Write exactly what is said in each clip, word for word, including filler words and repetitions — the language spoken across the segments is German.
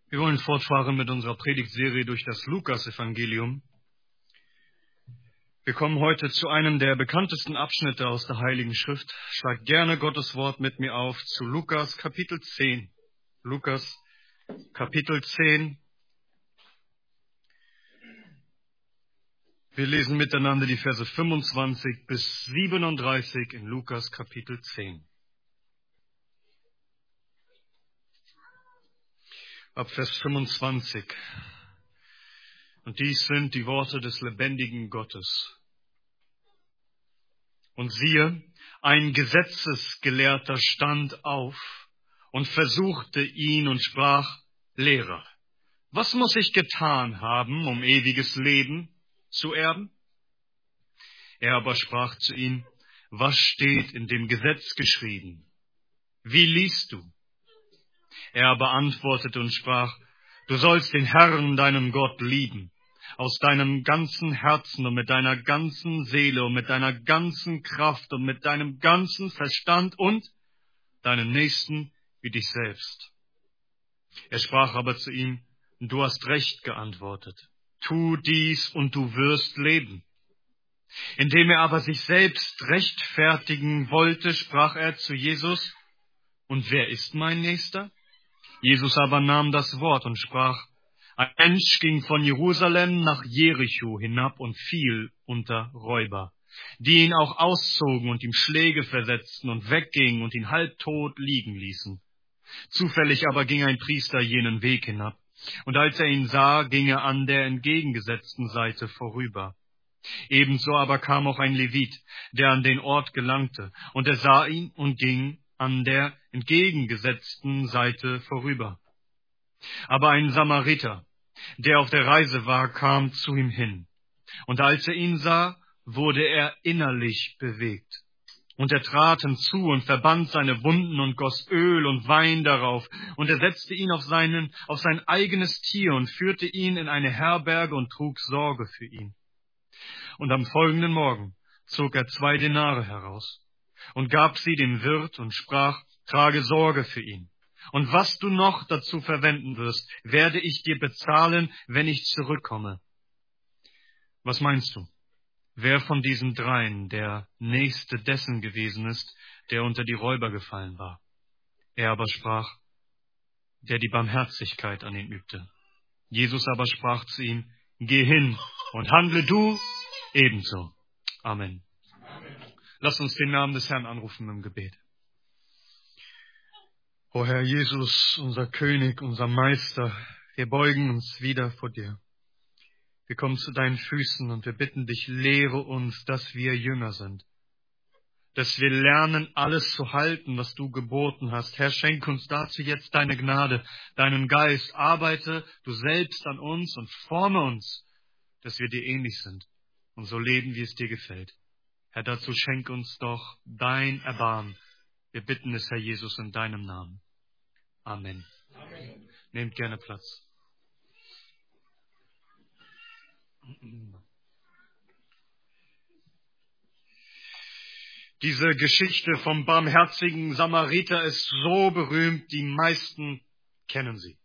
Wir wollen fortfahren mit unserer Predigtserie durch das Lukas-Evangelium. Wir kommen heute zu einem der bekanntesten Abschnitte aus der Heiligen Schrift. Schlag gerne Gottes Wort mit mir auf zu Lukas Kapitel zehn. Lukas Kapitel zehn. Wir lesen miteinander die Verse fünfundzwanzig bis siebenunddreißig in Lukas Kapitel zehn. Ab Vers fünfundzwanzig. Und dies sind die Worte des lebendigen Gottes. Und siehe, ein Gesetzesgelehrter stand auf und versuchte ihn und sprach: Lehrer, was muss ich getan haben, um ewiges Leben zu erben? Er aber sprach zu ihm: Was steht in dem Gesetz geschrieben? Wie liest du? Er aber antwortete und sprach: Du sollst den Herrn, deinen Gott, lieben, aus deinem ganzen Herzen und mit deiner ganzen Seele und mit deiner ganzen Kraft und mit deinem ganzen Verstand und deinen Nächsten wie dich selbst. Er sprach aber zu ihm: Du hast recht geantwortet. Tu dies und du wirst leben. Indem er aber sich selbst rechtfertigen wollte, sprach er zu Jesus: Und wer ist mein Nächster? Jesus aber nahm das Wort und sprach: Ein Mensch ging von Jerusalem nach Jericho hinab und fiel unter Räuber, die ihn auch auszogen und ihm Schläge versetzten und weggingen und ihn halbtot liegen ließen. Zufällig aber ging ein Priester jenen Weg hinab, und als er ihn sah, ging er an der entgegengesetzten Seite vorüber. Ebenso aber kam auch ein Levit, der an den Ort gelangte, und er sah ihn und ging an der entgegengesetzten Seite vorüber. Aber ein Samariter, der auf der Reise war, kam zu ihm hin. Und als er ihn sah, wurde er innerlich bewegt. Und er trat hinzu und verband seine Wunden und goss Öl und Wein darauf. Und er setzte ihn auf, seinen, auf sein eigenes Tier und führte ihn in eine Herberge und trug Sorge für ihn. Und am folgenden Morgen zog er zwei Denare heraus und gab sie dem Wirt und sprach: Trage Sorge für ihn. Und was du noch dazu verwenden wirst, werde ich dir bezahlen, wenn ich zurückkomme. Was meinst du? Wer von diesen dreien der Nächste dessen gewesen ist, der unter die Räuber gefallen war? Er aber sprach: Der die Barmherzigkeit an ihn übte. Jesus aber sprach zu ihm: Geh hin und handle du ebenso. Amen. Lass uns den Namen des Herrn anrufen im Gebet. O Herr Jesus, unser König, unser Meister, wir beugen uns wieder vor dir. Wir kommen zu deinen Füßen und wir bitten dich, lehre uns, dass wir Jünger sind. Dass wir lernen, alles zu halten, was du geboten hast. Herr, schenk uns dazu jetzt deine Gnade, deinen Geist. Arbeite du selbst an uns und forme uns, dass wir dir ähnlich sind und so leben, wie es dir gefällt. Herr, dazu schenk uns doch dein Erbarmen. Wir bitten es, Herr Jesus, in deinem Namen. Amen. Amen. Nehmt gerne Platz. Diese Geschichte vom barmherzigen Samariter ist so berühmt, die meisten kennen sie.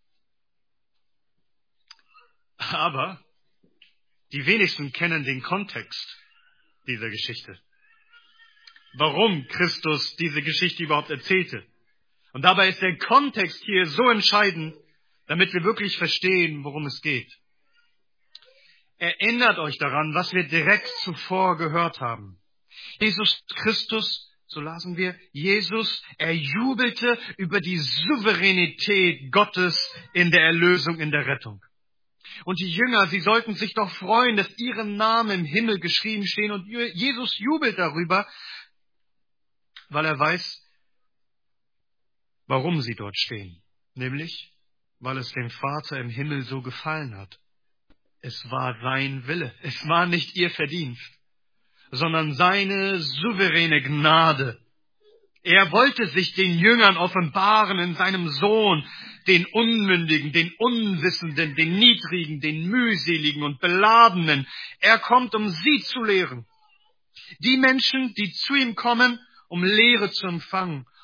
Aber die wenigsten kennen den Kontext dieser Geschichte. Warum Christus diese Geschichte überhaupt erzählte. Und dabei ist der Kontext hier so entscheidend, damit wir wirklich verstehen, worum es geht. Erinnert euch daran, was wir direkt zuvor gehört haben. Jesus Christus, so lasen wir, Jesus, er jubelte über die Souveränität Gottes in der Erlösung, in der Rettung. Und die Jünger, sie sollten sich doch freuen, dass ihre Namen im Himmel geschrieben stehen. Und Jesus jubelt darüber, weil er weiß, warum sie dort stehen. Nämlich, weil es dem Vater im Himmel so gefallen hat. Es war sein Wille. Es war nicht ihr Verdienst, sondern seine souveräne Gnade. Er wollte sich den Jüngern offenbaren in seinem Sohn, den Unmündigen, den Unwissenden, den Niedrigen, den Mühseligen und Beladenen. Er kommt, um sie zu lehren. Die Menschen, die zu ihm kommen, um Lehre zu empfangen,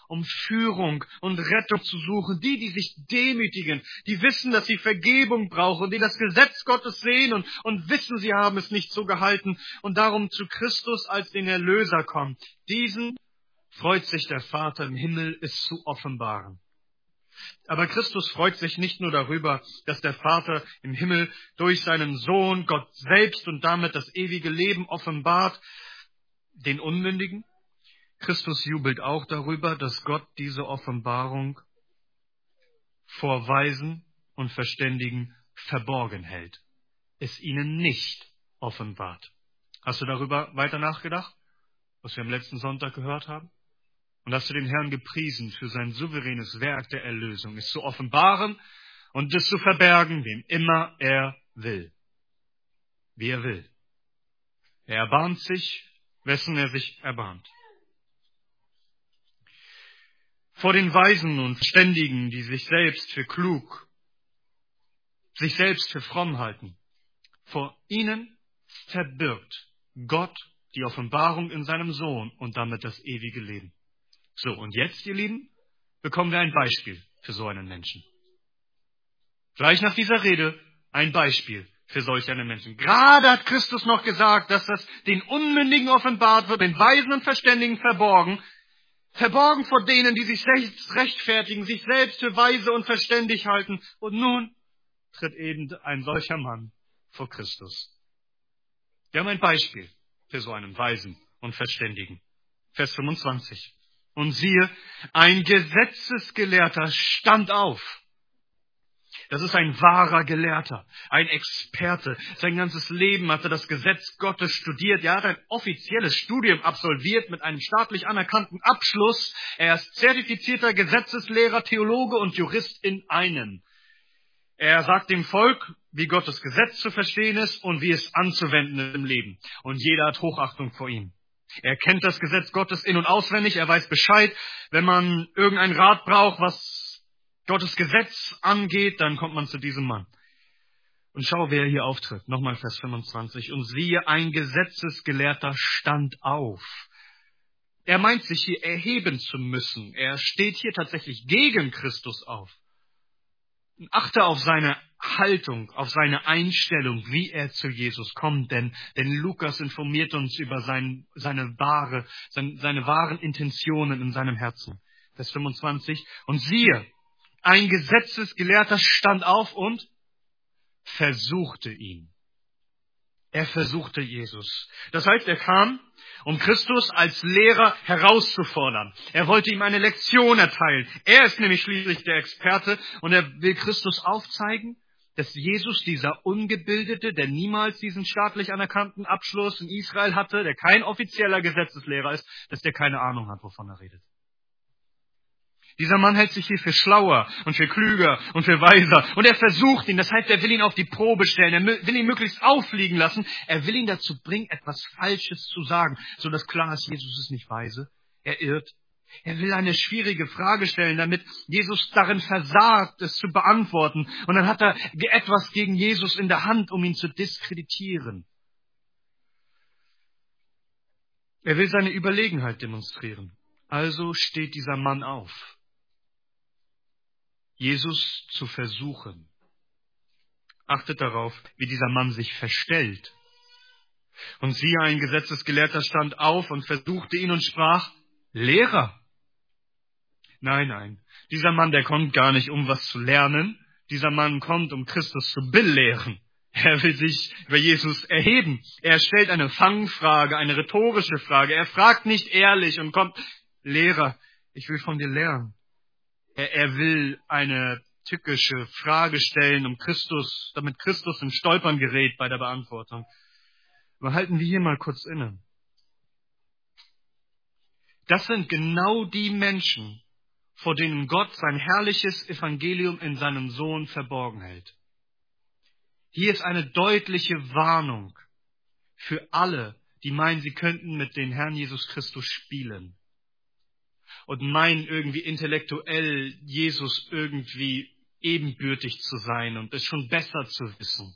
um Führung und Rettung zu suchen. Die, die sich demütigen, die wissen, dass sie Vergebung brauchen, die das Gesetz Gottes sehen und, und wissen, sie haben es nicht so gehalten und darum zu Christus als den Erlöser kommen. Diesen freut sich der Vater im Himmel, es zu offenbaren. Aber Christus freut sich nicht nur darüber, dass der Vater im Himmel durch seinen Sohn Gott selbst und damit das ewige Leben offenbart, den Unmündigen. Christus jubelt auch darüber, dass Gott diese Offenbarung vor Weisen und Verständigen verborgen hält, es ihnen nicht offenbart. Hast du darüber weiter nachgedacht, was wir am letzten Sonntag gehört haben? Und hast du den Herrn gepriesen für sein souveränes Werk der Erlösung, es zu offenbaren und es zu verbergen, wem immer er will, wie er will. Er erbarmt sich, wessen er sich erbarmt. Vor den Weisen und Verständigen, die sich selbst für klug, sich selbst für fromm halten, vor ihnen verbirgt Gott die Offenbarung in seinem Sohn und damit das ewige Leben. So, und jetzt, ihr Lieben, bekommen wir ein Beispiel für so einen Menschen. Gleich nach dieser Rede ein Beispiel für solch einen Menschen. Gerade hat Christus noch gesagt, dass das den Unmündigen offenbart wird, den Weisen und Verständigen verborgen, verborgen vor denen, die sich selbst rechtfertigen, sich selbst für weise und verständig halten. Und nun tritt eben ein solcher Mann vor Christus. Wir haben ein Beispiel für so einen Weisen und Verständigen. Vers fünfundzwanzig. Und siehe, ein Gesetzesgelehrter stand auf. Das ist ein wahrer Gelehrter, ein Experte. Sein ganzes Leben hat er das Gesetz Gottes studiert. Er hat ein offizielles Studium absolviert mit einem staatlich anerkannten Abschluss. Er ist zertifizierter Gesetzeslehrer, Theologe und Jurist in einem. Er sagt dem Volk, wie Gottes Gesetz zu verstehen ist und wie es anzuwenden ist im Leben. Und jeder hat Hochachtung vor ihm. Er kennt das Gesetz Gottes in- und auswendig. Er weiß Bescheid. Wenn man irgendeinen Rat braucht, was Gottes Gesetz angeht, dann kommt man zu diesem Mann. Und schau, wer hier auftritt. Nochmal Vers fünfundzwanzig. Und siehe, ein Gesetzesgelehrter stand auf. Er meint sich hier erheben zu müssen. Er steht hier tatsächlich gegen Christus auf. Achte auf seine Haltung, auf seine Einstellung, wie er zu Jesus kommt, denn, denn Lukas informiert uns über sein, seine, wahre, sein, seine wahren Intentionen in seinem Herzen. Vers fünfundzwanzig. Und siehe, ein Gesetzesgelehrter stand auf und versuchte ihn. Er versuchte Jesus. Das heißt, er kam, um Christus als Lehrer herauszufordern. Er wollte ihm eine Lektion erteilen. Er ist nämlich schließlich der Experte und er will Christus aufzeigen, dass Jesus, dieser Ungebildete, der niemals diesen staatlich anerkannten Abschluss in Israel hatte, der kein offizieller Gesetzeslehrer ist, dass der keine Ahnung hat, wovon er redet. Dieser Mann hält sich hier für schlauer und für klüger und für weiser. Und er versucht ihn, das heißt, er will ihn auf die Probe stellen. Er will ihn möglichst auffliegen lassen. Er will ihn dazu bringen, etwas Falsches zu sagen, sodass klar ist, Jesus ist nicht weise. Er irrt. Er will eine schwierige Frage stellen, damit Jesus darin versagt, es zu beantworten. Und dann hat er etwas gegen Jesus in der Hand, um ihn zu diskreditieren. Er will seine Überlegenheit demonstrieren. Also steht dieser Mann auf, Jesus zu versuchen. Achtet darauf, wie dieser Mann sich verstellt. Und siehe, ein Gesetzesgelehrter stand auf und versuchte ihn und sprach, Lehrer. Nein, nein, dieser Mann, der kommt gar nicht, um was zu lernen. Dieser Mann kommt, um Christus zu belehren. Er will sich über Jesus erheben. Er stellt eine Fangfrage, eine rhetorische Frage. Er fragt nicht ehrlich und kommt, Lehrer, ich will von dir lernen. Er, er will eine tückische Frage stellen, um Christus, damit Christus in Stolpern gerät bei der Beantwortung. Aber halten wir hier mal kurz inne. Das sind genau die Menschen, vor denen Gott sein herrliches Evangelium in seinem Sohn verborgen hält. Hier ist eine deutliche Warnung für alle, die meinen, sie könnten mit dem Herrn Jesus Christus spielen und meinen irgendwie intellektuell Jesus irgendwie ebenbürtig zu sein und es schon besser zu wissen.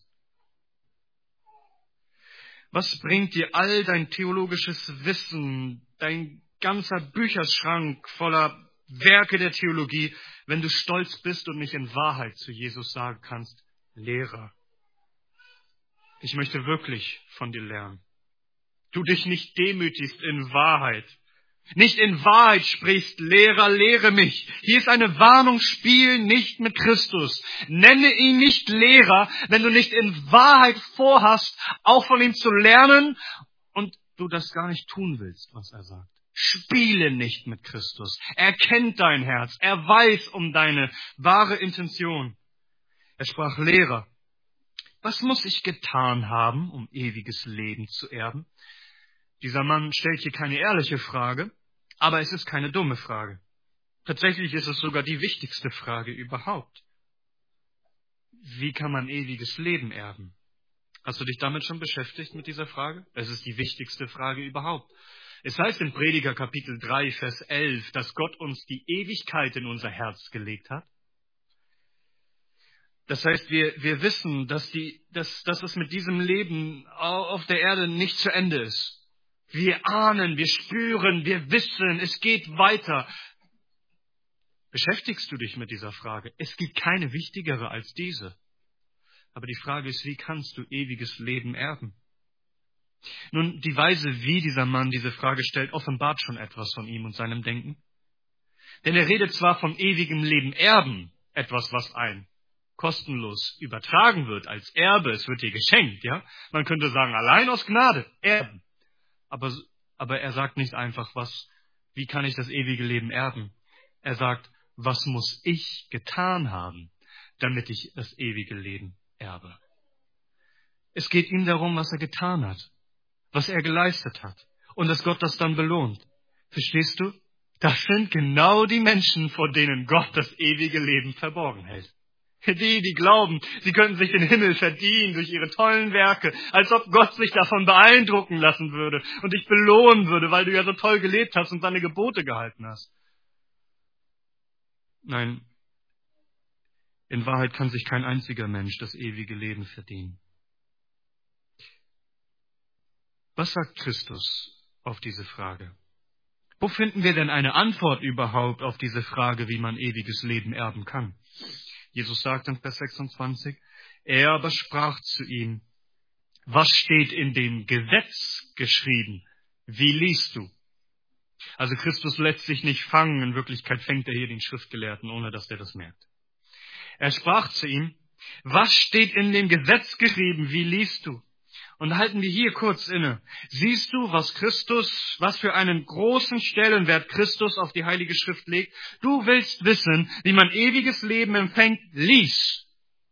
Was bringt dir all dein theologisches Wissen, dein ganzer Bücherschrank voller Werke der Theologie, wenn du stolz bist und nicht in Wahrheit zu Jesus sagen kannst, Lehrer, ich möchte wirklich von dir lernen. Du dich nicht demütigst in Wahrheit. Nicht in Wahrheit sprichst, Lehrer, lehre mich. Hier ist eine Warnung, spiel nicht mit Christus. Nenne ihn nicht Lehrer, wenn du nicht in Wahrheit vorhast, auch von ihm zu lernen und du das gar nicht tun willst, was er sagt. Spiele nicht mit Christus. Er kennt dein Herz. Er weiß um deine wahre Intention. Er sprach, Lehrer, was muss ich getan haben, um ewiges Leben zu erben? Dieser Mann stellt hier keine ehrliche Frage, aber es ist keine dumme Frage. Tatsächlich ist es sogar die wichtigste Frage überhaupt. Wie kann man ewiges Leben erben? Hast du dich damit schon beschäftigt mit dieser Frage? Es ist die wichtigste Frage überhaupt. Es heißt in Prediger Kapitel drei, Vers elf, dass Gott uns die Ewigkeit in unser Herz gelegt hat. Das heißt, wir, wir wissen, dass, die, dass, dass es mit diesem Leben auf der Erde nicht zu Ende ist. Wir ahnen, wir spüren, wir wissen, es geht weiter. Beschäftigst du dich mit dieser Frage? Es gibt keine wichtigere als diese. Aber die Frage ist, wie kannst du ewiges Leben erben? Nun, die Weise, wie dieser Mann diese Frage stellt, offenbart schon etwas von ihm und seinem Denken. Denn er redet zwar vom ewigen Leben erben, etwas, was ein kostenlos übertragen wird als Erbe, es wird dir geschenkt, ja? Man könnte sagen, allein aus Gnade, erben. Aber, aber er sagt nicht einfach, was, wie kann ich das ewige Leben erben? Er sagt, was muss ich getan haben, damit ich das ewige Leben erbe? Es geht ihm darum, was er getan hat, was er geleistet hat und dass Gott das dann belohnt. Verstehst du? Das sind genau die Menschen, vor denen Gott das ewige Leben verborgen hält. Die, die glauben, sie könnten sich den Himmel verdienen durch ihre tollen Werke, als ob Gott sich davon beeindrucken lassen würde und dich belohnen würde, weil du ja so toll gelebt hast und seine Gebote gehalten hast. Nein, in Wahrheit kann sich kein einziger Mensch das ewige Leben verdienen. Was sagt Christus auf diese Frage? Wo finden wir denn eine Antwort überhaupt auf diese Frage, wie man ewiges Leben erben kann? Jesus sagt in Vers sechsundzwanzig, er aber sprach zu ihm, was steht in dem Gesetz geschrieben? Wie liest du? Also Christus lässt sich nicht fangen, in Wirklichkeit fängt er hier den Schriftgelehrten, ohne dass der das merkt. Er sprach zu ihm, was steht in dem Gesetz geschrieben? Wie liest du? Und halten wir hier kurz inne. Siehst du, was Christus, was für einen großen Stellenwert Christus auf die Heilige Schrift legt? Du willst wissen, wie man ewiges Leben empfängt? Lies.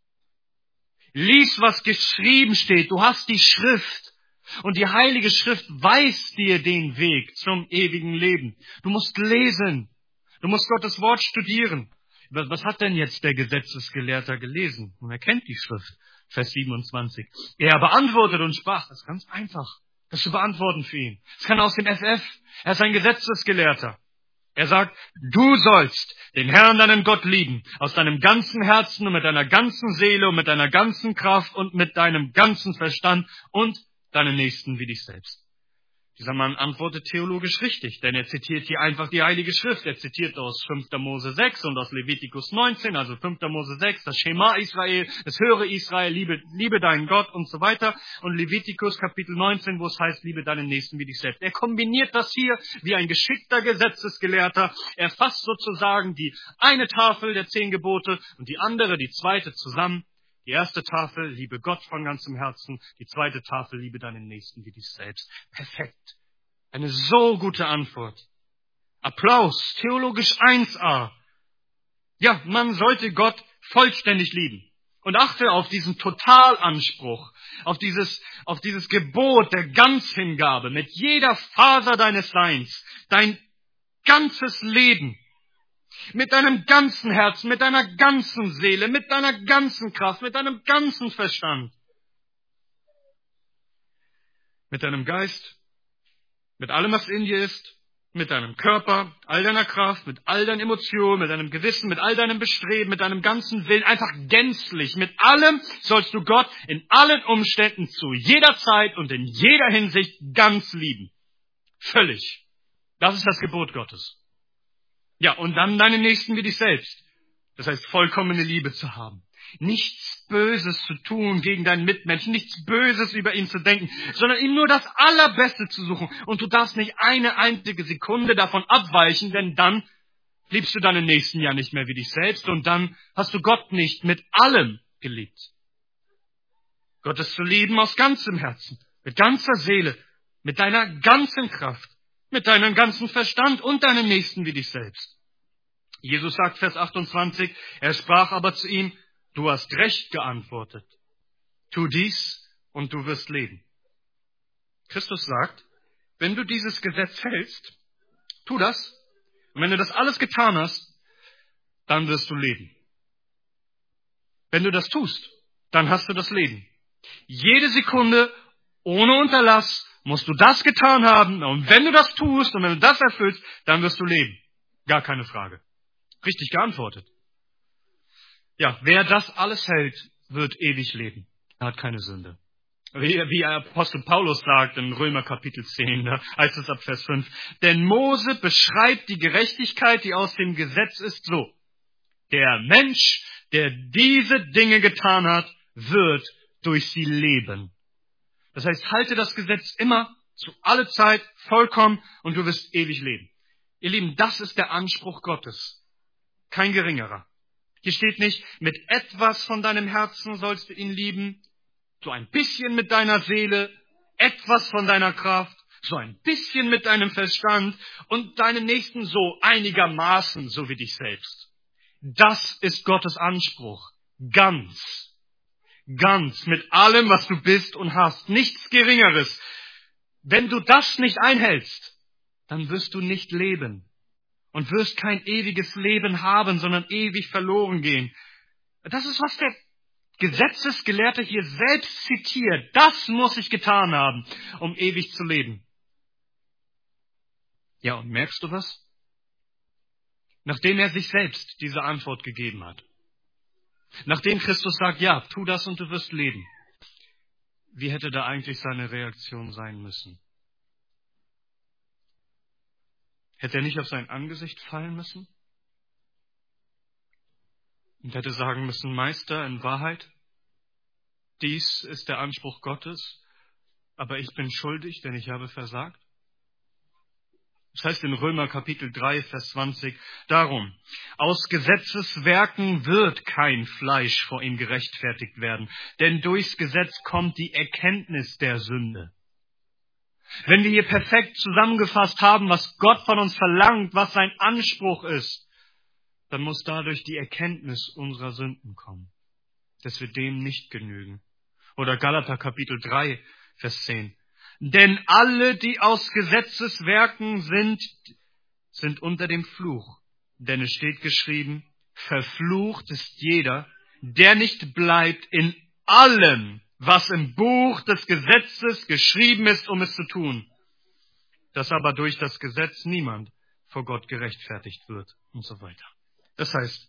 Lies, was geschrieben steht. Du hast die Schrift. Und die Heilige Schrift weist dir den Weg zum ewigen Leben. Du musst lesen. Du musst Gottes Wort studieren. Was hat denn jetzt der Gesetzesgelehrter gelesen? Und er kennt die Schrift. Vers siebenundzwanzig. Er beantwortet und sprach, das ist ganz einfach, das zu beantworten für ihn. Das kann aus dem F F. Er ist ein Gesetzesgelehrter. Er sagt, du sollst den Herrn, deinen Gott, lieben, aus deinem ganzen Herzen und mit deiner ganzen Seele und mit deiner ganzen Kraft und mit deinem ganzen Verstand und deinen Nächsten wie dich selbst. Dieser Mann antwortet theologisch richtig, denn er zitiert hier einfach die Heilige Schrift. Er zitiert aus fünfter Mose sechs und aus Levitikus neunzehn, also fünfter Mose sechs, das Schema Israel, das höre Israel, liebe, liebe deinen Gott und so weiter. Und Levitikus Kapitel neunzehn, wo es heißt, liebe deinen Nächsten wie dich selbst. Er kombiniert das hier wie ein geschickter Gesetzesgelehrter. Er fasst sozusagen die eine Tafel der zehn Gebote und die andere, die zweite, zusammen. Die erste Tafel, liebe Gott von ganzem Herzen. Die zweite Tafel, liebe deinen Nächsten wie dich selbst. Perfekt. Eine so gute Antwort. Applaus. Theologisch eins a. Ja, man sollte Gott vollständig lieben. Und achte auf diesen Totalanspruch, auf dieses, auf dieses Gebot der Ganzhingabe mit jeder Faser deines Seins, dein ganzes Leben. Mit deinem ganzen Herzen, mit deiner ganzen Seele, mit deiner ganzen Kraft, mit deinem ganzen Verstand. Mit deinem Geist, mit allem, was in dir ist, mit deinem Körper, all deiner Kraft, mit all deinen Emotionen, mit deinem Gewissen, mit all deinem Bestreben, mit deinem ganzen Willen, einfach gänzlich. Mit allem sollst du Gott in allen Umständen zu jeder Zeit und in jeder Hinsicht ganz lieben. Völlig. Das ist das Gebot Gottes. Ja, und dann deinen Nächsten wie dich selbst. Das heißt, vollkommene Liebe zu haben. Nichts Böses zu tun gegen deinen Mitmenschen, nichts Böses über ihn zu denken, sondern ihm nur das Allerbeste zu suchen. Und du darfst nicht eine einzige Sekunde davon abweichen, denn dann liebst du deinen Nächsten ja nicht mehr wie dich selbst und dann hast du Gott nicht mit allem geliebt. Gott ist zu lieben aus ganzem Herzen, mit ganzer Seele, mit deiner ganzen Kraft, mit deinem ganzen Verstand und deinen Nächsten wie dich selbst. Jesus sagt, Vers achtundzwanzig, er sprach aber zu ihm, du hast recht geantwortet. Tu dies und du wirst leben. Christus sagt, wenn du dieses Gesetz hältst, tu das. Und wenn du das alles getan hast, dann wirst du leben. Wenn du das tust, dann hast du das Leben. Jede Sekunde, ohne Unterlass, musst du das getan haben. Und wenn du das tust und wenn du das erfüllst, dann wirst du leben. Gar keine Frage. Richtig geantwortet. Ja, wer das alles hält, wird ewig leben. Er hat keine Sünde. Wie, wie Apostel Paulus sagt in Römer Kapitel zehn, da heißt es ab Vers fünf, denn Mose beschreibt die Gerechtigkeit, die aus dem Gesetz ist, so. Der Mensch, der diese Dinge getan hat, wird durch sie leben. Das heißt, halte das Gesetz immer, zu aller Zeit, vollkommen und du wirst ewig leben. Ihr Lieben, das ist der Anspruch Gottes. Kein geringerer. Hier steht nicht, mit etwas von deinem Herzen sollst du ihn lieben, so ein bisschen mit deiner Seele, etwas von deiner Kraft, so ein bisschen mit deinem Verstand und deinen Nächsten so einigermaßen, so wie dich selbst. Das ist Gottes Anspruch. Ganz. Ganz. Mit allem, was du bist und hast. Nichts Geringeres. Wenn du das nicht einhältst, dann wirst du nicht leben. Und wirst kein ewiges Leben haben, sondern ewig verloren gehen. Das ist, was der Gesetzesgelehrte hier selbst zitiert. Das muss ich getan haben, um ewig zu leben. Ja, und merkst du was? Nachdem er sich selbst diese Antwort gegeben hat. Nachdem Christus sagt, ja, tu das und du wirst leben. Wie hätte da eigentlich seine Reaktion sein müssen? Hätte er nicht auf sein Angesicht fallen müssen? Und hätte sagen müssen, Meister, in Wahrheit, dies ist der Anspruch Gottes, aber ich bin schuldig, denn ich habe versagt? Das heißt in Römer Kapitel drei, Vers zwanzig, darum, aus Gesetzeswerken wird kein Fleisch vor ihm gerechtfertigt werden, denn durchs Gesetz kommt die Erkenntnis der Sünde. Wenn wir hier perfekt zusammengefasst haben, was Gott von uns verlangt, was sein Anspruch ist, dann muss dadurch die Erkenntnis unserer Sünden kommen, dass wir dem nicht genügen. Oder Galater Kapitel drei, Vers zehn. Denn alle, die aus Gesetzeswerken sind, sind unter dem Fluch. Denn es steht geschrieben, verflucht ist jeder, der nicht bleibt in allem, was im Buch des Gesetzes geschrieben ist, um es zu tun. Dass aber durch das Gesetz niemand vor Gott gerechtfertigt wird und so weiter. Das heißt,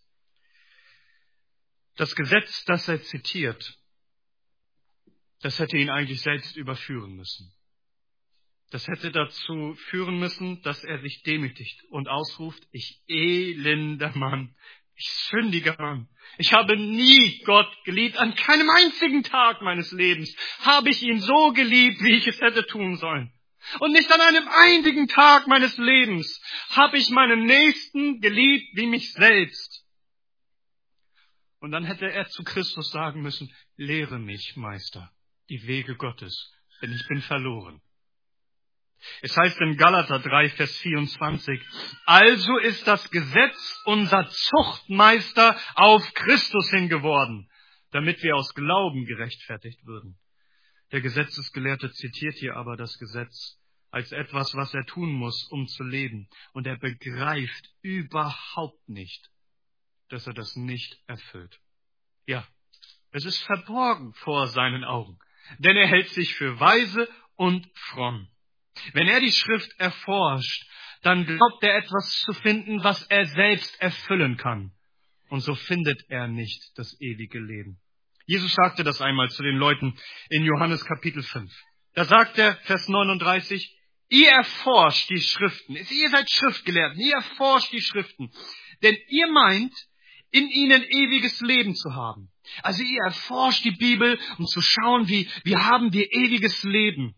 das Gesetz, das er zitiert, das hätte ihn eigentlich selbst überführen müssen. Das hätte dazu führen müssen, dass er sich demütigt und ausruft, ich elender Mann, ich sündiger Mann. Ich habe nie Gott geliebt, an keinem einzigen Tag meines Lebens habe ich ihn so geliebt, wie ich es hätte tun sollen. Und nicht an einem einzigen Tag meines Lebens habe ich meinen Nächsten geliebt wie mich selbst. Und dann hätte er zu Christus sagen müssen, lehre mich, Meister, die Wege Gottes, denn ich bin verloren. Es heißt in Galater drei, Vers vierundzwanzig, also ist das Gesetz unser Zuchtmeister auf Christus hin geworden, damit wir aus Glauben gerechtfertigt würden. Der Gesetzesgelehrte zitiert hier aber das Gesetz als etwas, was er tun muss, um zu leben. Und er begreift überhaupt nicht, dass er das nicht erfüllt. Ja, es ist verborgen vor seinen Augen, denn er hält sich für weise und fromm. Wenn er die Schrift erforscht, dann glaubt er etwas zu finden, was er selbst erfüllen kann. Und so findet er nicht das ewige Leben. Jesus sagte das einmal zu den Leuten in Johannes Kapitel fünf. Da sagt er, Vers neununddreißig, Ihr erforscht die Schriften. Ihr seid Schriftgelehrten. Ihr erforscht die Schriften. Denn ihr meint, in ihnen ewiges Leben zu haben. Also ihr erforscht die Bibel, um zu schauen, wie, wie haben wir ewiges Leben.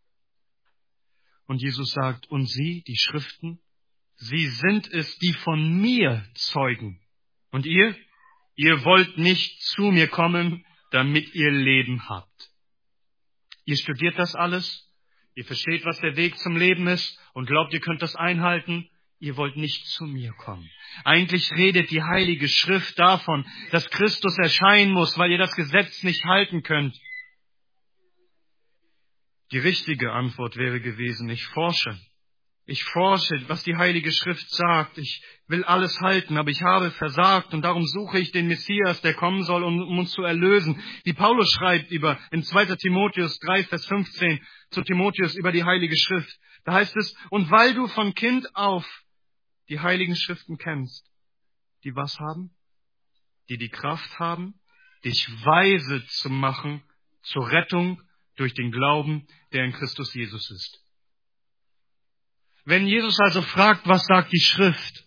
Und Jesus sagt, und sie, die Schriften, sie sind es, die von mir zeugen. Und ihr? Ihr wollt nicht zu mir kommen, damit ihr Leben habt. Ihr studiert das alles, ihr versteht, was der Weg zum Leben ist und glaubt, ihr könnt das einhalten. Ihr wollt nicht zu mir kommen. Eigentlich redet die Heilige Schrift davon, dass Christus erscheinen muss, weil ihr das Gesetz nicht halten könnt. Die richtige Antwort wäre gewesen, ich forsche. Ich forsche, was die Heilige Schrift sagt. Ich will alles halten, aber ich habe versagt und darum suche ich den Messias, der kommen soll, um, um uns zu erlösen. Wie Paulus schreibt über in zweiter Timotheus drei, Vers fünfzehn zu Timotheus über die Heilige Schrift. Da heißt es, und weil du von Kind auf die Heiligen Schriften kennst, die was haben? Die die Kraft haben, dich weise zu machen zur Rettung durch den Glauben, der in Christus Jesus ist. Wenn Jesus also fragt, was sagt die Schrift,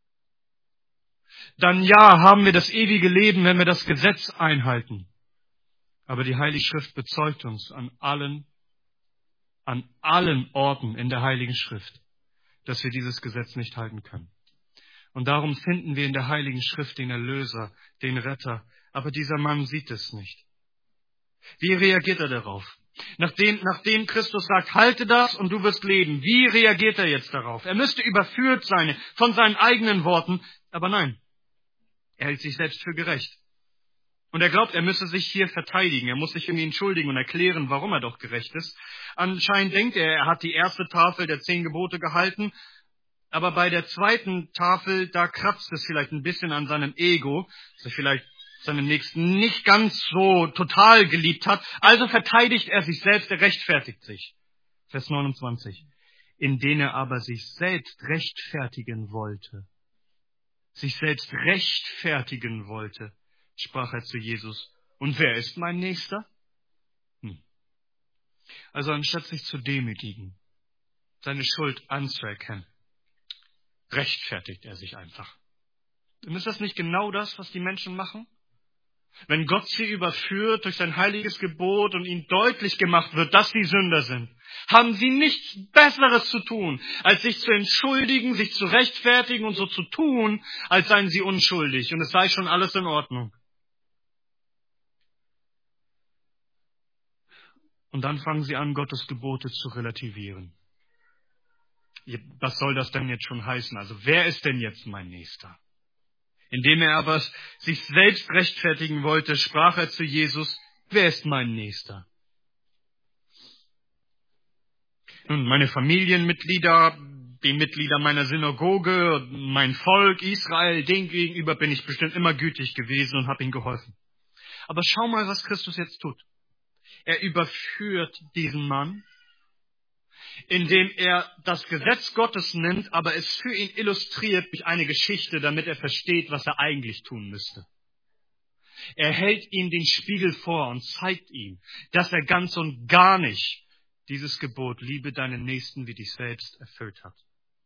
dann ja, haben wir das ewige Leben, wenn wir das Gesetz einhalten. Aber die Heilige Schrift bezeugt uns an allen, an allen Orten in der Heiligen Schrift, dass wir dieses Gesetz nicht halten können. Und darum finden wir in der Heiligen Schrift den Erlöser, den Retter. Aber dieser Mann sieht es nicht. Wie reagiert er darauf? Nachdem, nachdem Christus sagt, halte das und du wirst leben, wie reagiert er jetzt darauf? Er müsste überführt sein von seinen eigenen Worten, aber nein, er hält sich selbst für gerecht. Und er glaubt, er müsse sich hier verteidigen, er muss sich irgendwie entschuldigen und erklären, warum er doch gerecht ist. Anscheinend denkt er, er hat die erste Tafel der zehn Gebote gehalten, aber bei der zweiten Tafel, da kratzt es vielleicht ein bisschen an seinem Ego, dass er vielleicht seinen Nächsten nicht ganz so total geliebt hat. Also verteidigt er sich selbst, er rechtfertigt sich. Vers neunundzwanzig. Indem er aber sich selbst rechtfertigen wollte, sich selbst rechtfertigen wollte, sprach er zu Jesus, und wer ist mein Nächster? Hm. Also anstatt sich zu demütigen, seine Schuld anzuerkennen, rechtfertigt er sich einfach. Und ist das nicht genau das, was die Menschen machen? Wenn Gott sie überführt durch sein heiliges Gebot und ihnen deutlich gemacht wird, dass sie Sünder sind, haben sie nichts Besseres zu tun, als sich zu entschuldigen, sich zu rechtfertigen und so zu tun, als seien sie unschuldig und es sei schon alles in Ordnung. Und dann fangen sie an, Gottes Gebote zu relativieren. Was soll das denn jetzt schon heißen? Also wer ist denn jetzt mein Nächster? Indem er aber sich selbst rechtfertigen wollte, sprach er zu Jesus, wer ist mein Nächster? Nun, meine Familienmitglieder, die Mitglieder meiner Synagoge, mein Volk, Israel, denen gegenüber bin ich bestimmt immer gütig gewesen und habe ihnen geholfen. Aber schau mal, was Christus jetzt tut. Er überführt diesen Mann, indem er das Gesetz Gottes nimmt, aber es für ihn illustriert durch eine Geschichte, damit er versteht, was er eigentlich tun müsste. Er hält ihm den Spiegel vor und zeigt ihm, dass er ganz und gar nicht dieses Gebot, liebe deinen Nächsten wie dich selbst, erfüllt hat.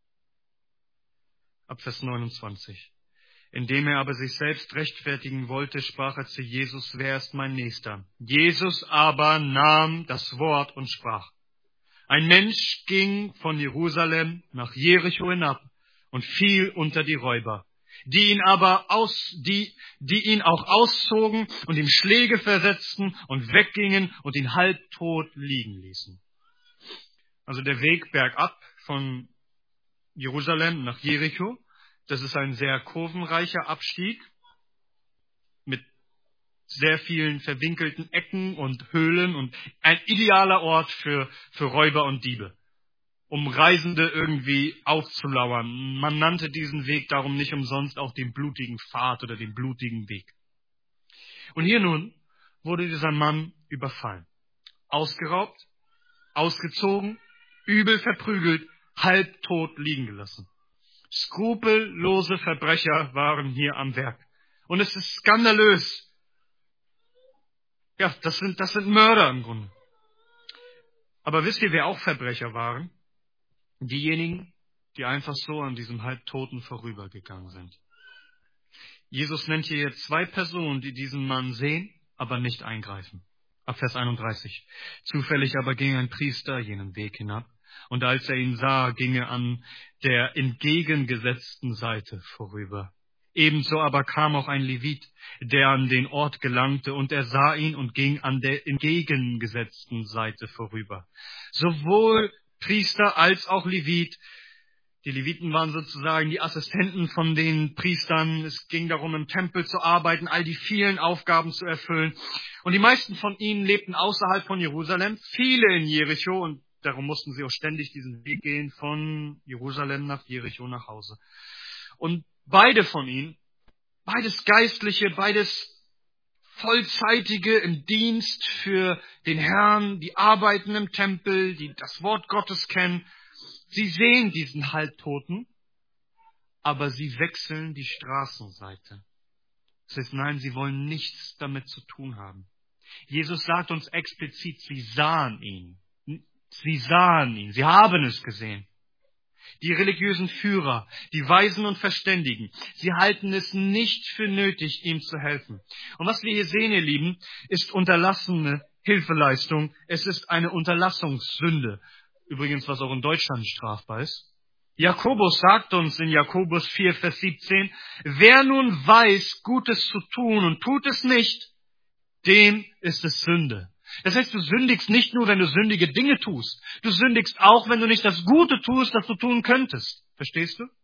Ab Vers neunundzwanzig. Indem er aber sich selbst rechtfertigen wollte, sprach er zu Jesus, wer ist mein Nächster? Jesus aber nahm das Wort und sprach, ein Mensch ging von Jerusalem nach Jericho hinab und fiel unter die Räuber, die ihn aber aus, die, die ihn auch auszogen und ihm Schläge versetzten und weggingen und ihn halbtot liegen ließen. Also der Weg bergab von Jerusalem nach Jericho, das ist ein sehr kurvenreicher Abstieg mit sehr vielen verwinkelten Ecken und Höhlen und ein idealer Ort für, für Räuber und Diebe, um Reisende irgendwie aufzulauern. Man nannte diesen Weg darum nicht umsonst auch den blutigen Pfad oder den blutigen Weg. Und hier nun wurde dieser Mann überfallen, ausgeraubt, ausgezogen, übel verprügelt, halbtot liegen gelassen. Skrupellose Verbrecher waren hier am Werk. Und es ist skandalös. Ja, das sind, das sind Mörder im Grunde. Aber wisst ihr, wer auch Verbrecher waren? diejenigen, die einfach so an diesem Halbtoten vorübergegangen sind. Jesus nennt hier jetzt zwei Personen, die diesen Mann sehen, aber nicht eingreifen. Ab Vers einunddreißig. Zufällig aber ging ein Priester jenen Weg hinab, und als er ihn sah, ging er an der entgegengesetzten Seite vorüber. Ebenso aber kam auch ein Levit, der an den Ort gelangte, und er sah ihn und ging an der entgegengesetzten Seite vorüber. Sowohl Priester als auch Levit. Die Leviten waren sozusagen die Assistenten von den Priestern. Es ging darum, im Tempel zu arbeiten, all die vielen Aufgaben zu erfüllen. Und die meisten von ihnen lebten außerhalb von Jerusalem, viele in Jericho, und darum mussten sie auch ständig diesen Weg gehen von Jerusalem nach Jericho nach Hause. Und beide von ihnen, beides Geistliche, beides Vollzeitige im Dienst für den Herrn, die arbeiten im Tempel, die das Wort Gottes kennen. Sie sehen diesen Halbtoten, aber sie wechseln die Straßenseite. Das heißt, nein, sie wollen nichts damit zu tun haben. Jesus sagt uns explizit, sie sahen ihn. Sie sahen ihn, sie haben es gesehen. Die religiösen Führer, die Weisen und Verständigen, sie halten es nicht für nötig, ihm zu helfen. Und was wir hier sehen, ihr Lieben, ist unterlassene Hilfeleistung. Es ist eine Unterlassungssünde. Übrigens, was auch in Deutschland strafbar ist. Jakobus sagt uns in Jakobus vier, Vers siebzehn, wer nun weiß, Gutes zu tun und tut es nicht, dem ist es Sünde. Das heißt, du sündigst nicht nur, wenn du sündige Dinge tust. Du sündigst auch, wenn du nicht das Gute tust, das du tun könntest. Verstehst du?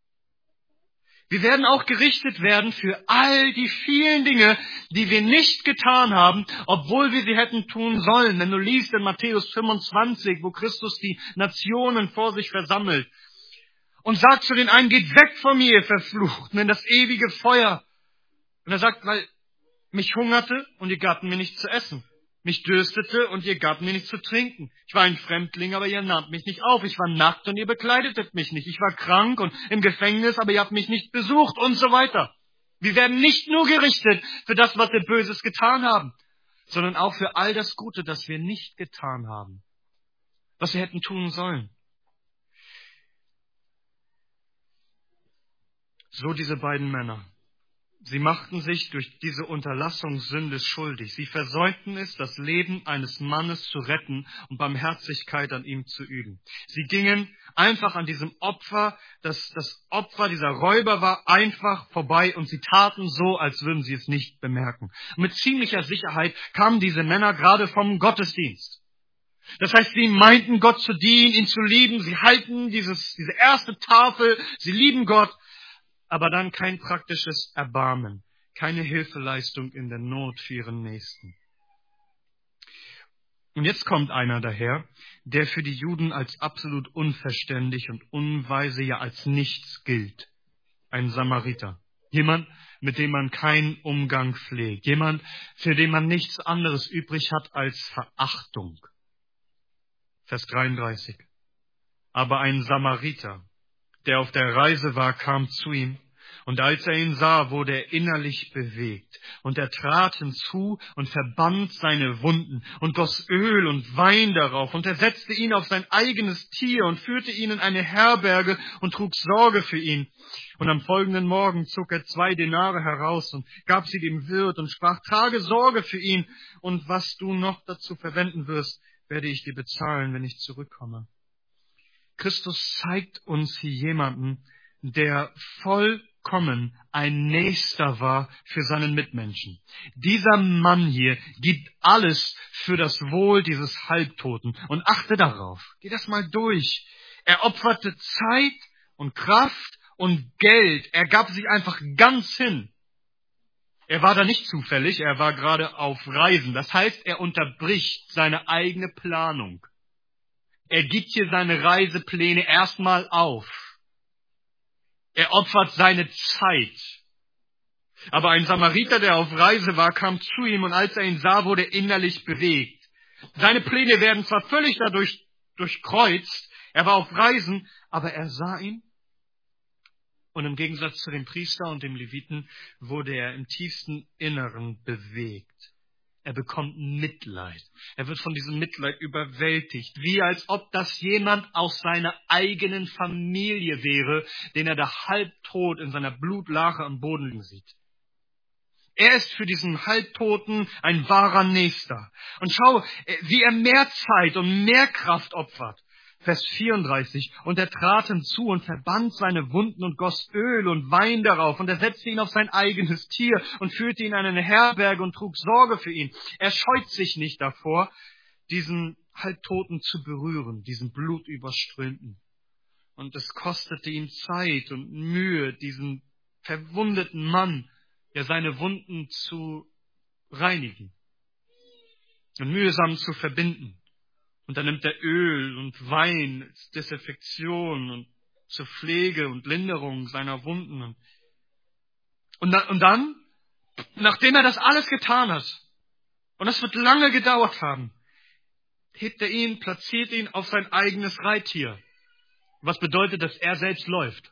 Wir werden auch gerichtet werden für all die vielen Dinge, die wir nicht getan haben, obwohl wir sie hätten tun sollen. Wenn du liest in Matthäus fünfundzwanzig, wo Christus die Nationen vor sich versammelt und sagt zu den einen, geht weg von mir, ihr Verfluchten, in das ewige Feuer. Und er sagt, weil mich hungerte und ihr gabt mir nichts zu essen. Mich dürstete und ihr gabt mir nichts zu trinken. Ich war ein Fremdling, aber ihr nahmt mich nicht auf. Ich war nackt und ihr bekleidetet mich nicht. Ich war krank und im Gefängnis, aber ihr habt mich nicht besucht und so weiter. Wir werden nicht nur gerichtet für das, was wir Böses getan haben, sondern auch für all das Gute, das wir nicht getan haben, was wir hätten tun sollen. So diese beiden Männer. Sie machten sich durch diese Unterlassungssünde schuldig. Sie versäumten es, das Leben eines Mannes zu retten und Barmherzigkeit an ihm zu üben. Sie gingen einfach an diesem Opfer, das das Opfer dieser Räuber war, einfach vorbei und sie taten so, als würden sie es nicht bemerken. Und mit ziemlicher Sicherheit kamen diese Männer gerade vom Gottesdienst. Das heißt, sie meinten Gott zu dienen, ihn zu lieben. Sie halten dieses, diese erste Tafel, sie lieben Gott. Aber dann kein praktisches Erbarmen, keine Hilfeleistung in der Not für ihren Nächsten. Und jetzt kommt einer daher, der für die Juden als absolut unverständig und unweise, ja als nichts gilt. Ein Samariter. Jemand, mit dem man keinen Umgang pflegt. Jemand, für den man nichts anderes übrig hat als Verachtung. Vers dreiunddreißig. Aber ein Samariter, der auf der Reise war, kam zu ihm, und als er ihn sah, wurde er innerlich bewegt, und er trat hinzu und verband seine Wunden und goss Öl und Wein darauf, und er setzte ihn auf sein eigenes Tier und führte ihn in eine Herberge und trug Sorge für ihn. Und am folgenden Morgen zog er zwei Denare heraus und gab sie dem Wirt und sprach, trage Sorge für ihn, und was du noch dazu verwenden wirst, werde ich dir bezahlen, wenn ich zurückkomme. Christus zeigt uns hier jemanden, der vollkommen ein Nächster war für seinen Mitmenschen. Dieser Mann hier gibt alles für das Wohl dieses Halbtoten. Und achte darauf, geh das mal durch. Er opferte Zeit und Kraft und Geld. Er gab sich einfach ganz hin. Er war da nicht zufällig, er war gerade auf Reisen. Das heißt, er unterbricht seine eigene Planung. Er gibt hier seine Reisepläne erstmal auf. Er opfert seine Zeit. Aber ein Samariter, der auf Reise war, kam zu ihm und als er ihn sah, wurde er innerlich bewegt. Seine Pläne werden zwar völlig dadurch durchkreuzt, er war auf Reisen, aber er sah ihn. Und im Gegensatz zu dem Priester und dem Leviten wurde er im tiefsten Inneren bewegt. Er bekommt Mitleid. Er wird von diesem Mitleid überwältigt, wie als ob das jemand aus seiner eigenen Familie wäre, den er da halbtot in seiner Blutlache am Boden liegen sieht. Er ist für diesen Halbtoten ein wahrer Nächster. Und schau, wie er mehr Zeit und mehr Kraft opfert. Vers vierunddreißig. Und er trat hinzu und verband seine Wunden und goss Öl und Wein darauf. Und er setzte ihn auf sein eigenes Tier und führte ihn in eine Herberge und trug Sorge für ihn. Er scheut sich nicht davor, diesen Halbtoten zu berühren, diesen blutüberströmten. Und es kostete ihm Zeit und Mühe, diesen verwundeten Mann, ja, seine Wunden zu reinigen und mühsam zu verbinden. Und dann nimmt er Öl und Wein als Desinfektion und zur Pflege und Linderung seiner Wunden. Und, da, und dann, nachdem er das alles getan hat, und das wird lange gedauert haben, hebt er ihn, platziert ihn auf sein eigenes Reittier. Was bedeutet, dass er selbst läuft.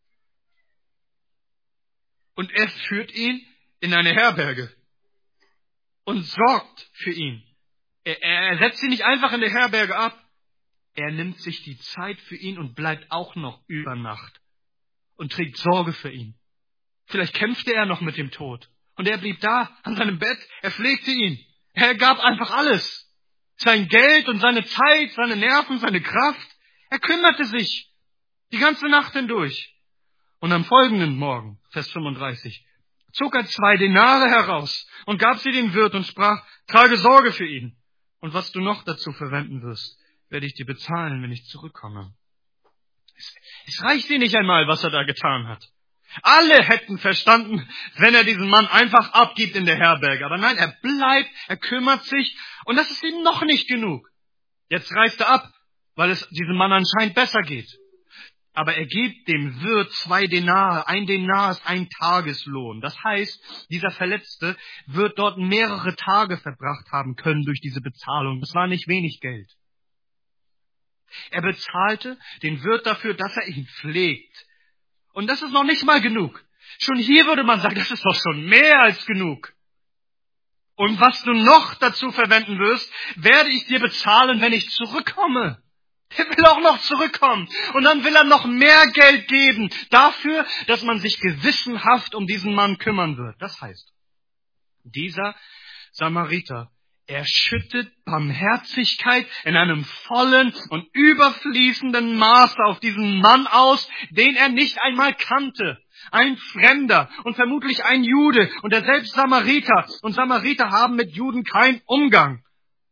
Und er führt ihn in eine Herberge und sorgt für ihn. Er, er setzt ihn nicht einfach in der Herberge ab. Er nimmt sich die Zeit für ihn und bleibt auch noch über Nacht und trägt Sorge für ihn. Vielleicht kämpfte er noch mit dem Tod. Und er blieb da an seinem Bett. Er pflegte ihn. Er gab einfach alles. Sein Geld und seine Zeit, seine Nerven, seine Kraft. Er kümmerte sich die ganze Nacht hindurch. Und am folgenden Morgen, Vers fünfunddreißig, zog er zwei Denare heraus und gab sie dem Wirt und sprach, trage Sorge für ihn. Und was du noch dazu verwenden wirst, werde ich dir bezahlen, wenn ich zurückkomme. Es, es reicht dir nicht einmal, was er da getan hat. Alle hätten verstanden, wenn er diesen Mann einfach abgibt in der Herberge. Aber nein, er bleibt, er kümmert sich und das ist ihm noch nicht genug. Jetzt reist er ab, weil es diesem Mann anscheinend besser geht. Aber er gibt dem Wirt zwei Denare. Ein Denar ist ein Tageslohn. Das heißt, dieser Verletzte wird dort mehrere Tage verbracht haben können durch diese Bezahlung. Das war nicht wenig Geld. Er bezahlte den Wirt dafür, dass er ihn pflegt. Und das ist noch nicht mal genug. Schon hier würde man sagen, das ist doch schon mehr als genug. Und was du noch dazu verwenden wirst, werde ich dir bezahlen, wenn ich zurückkomme. Er will auch noch zurückkommen. Und dann will er noch mehr Geld geben dafür, dass man sich gewissenhaft um diesen Mann kümmern wird. Das heißt, dieser Samariter, er schüttet Barmherzigkeit in einem vollen und überfließenden Maße auf diesen Mann aus, den er nicht einmal kannte. Ein Fremder und vermutlich ein Jude und er selbst Samariter. Und Samariter haben mit Juden keinen Umgang.